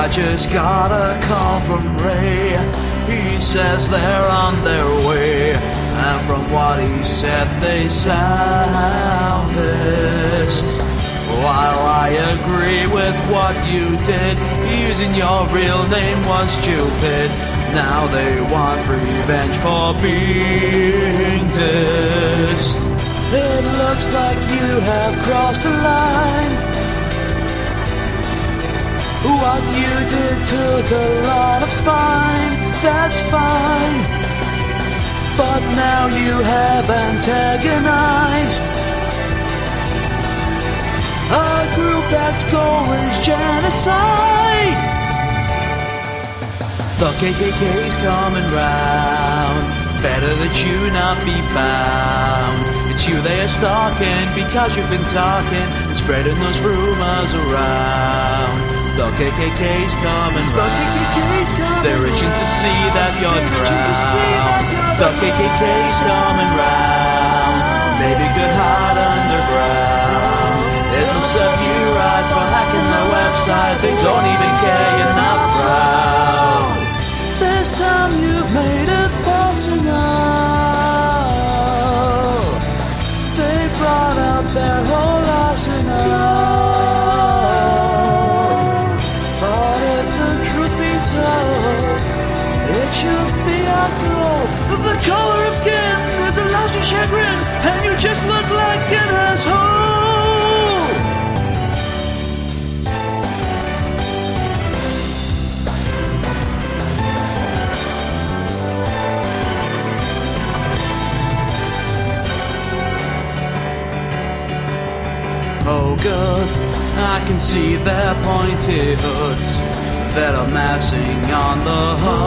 I just got a call from Ray. He says they're on their way, and from what he said they sound pissed. While I agree with what you did, using your real name was stupid. Now they want revenge for being dissed. It looks like you have crossed the line. What you did took a lot of spine, that's fine. But now you have antagonized a group that's goal is genocide. The KKK's coming round. Better that you not be found. It's you they are stalking because you've been talking and spreading those rumors around. The KKK's coming round. They're itching to see that you're drowned. The KKK's coming round. Maybe good hide underground. It'll serve you right for hacking their website. They don't even care, you're not proud. This time you've made it personal. They brought out their whole arsenal. But if the truth be told, it should be our goal. The color of skin is a lousy chagrin, and you just look like an asshole. Oh good, I can see their pointy hoods that are massing on the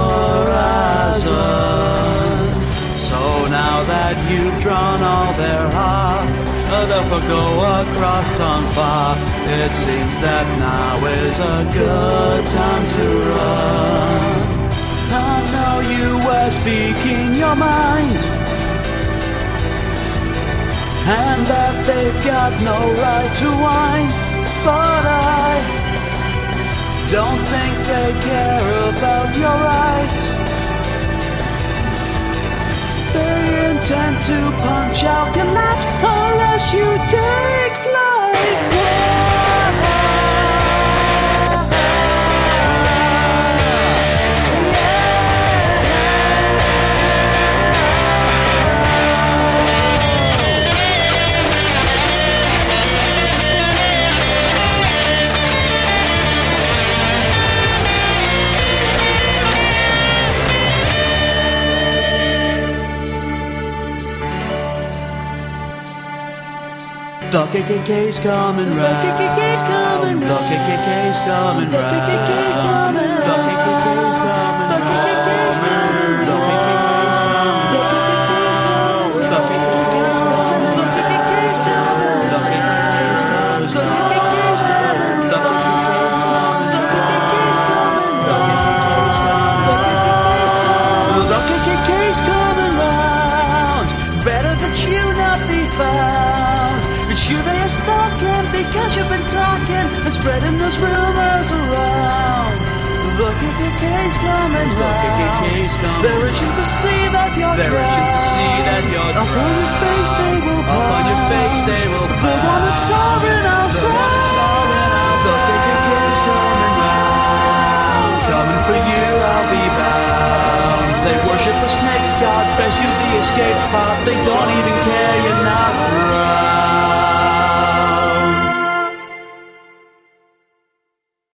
horizon. So now that you've drawn all their heart, they'll forgo across on far. It seems that now is a good time to run. I know you were speaking your mind, and that they've got no right to whine, but I don't think they care about your rights. They intend to punch out your nuts unless you take flight. The KKK's coming round. The KKK's coming round. The KKK's coming round. The KKK's coming round. The KKK's coming round. The KKK's coming round. The KKK's coming round. The KKK's coming round. The KKK's coming round. The KKK's coming round. The KKK's coming round. The KKK's coming round. The KKK's coming round. The KKK's coming round. Better that you not be found. It's you they are stalking because you've been talking and spreading those rumors around. The KKK's coming round. They're itching to see that you're drowned. Up on your face they will pound. Up on your face they will pound. They want it soaring outside. The KKK's coming round. Coming for you, I'll be bound. They worship the snake god, best use the escape pod. They don't even care, you're not proud.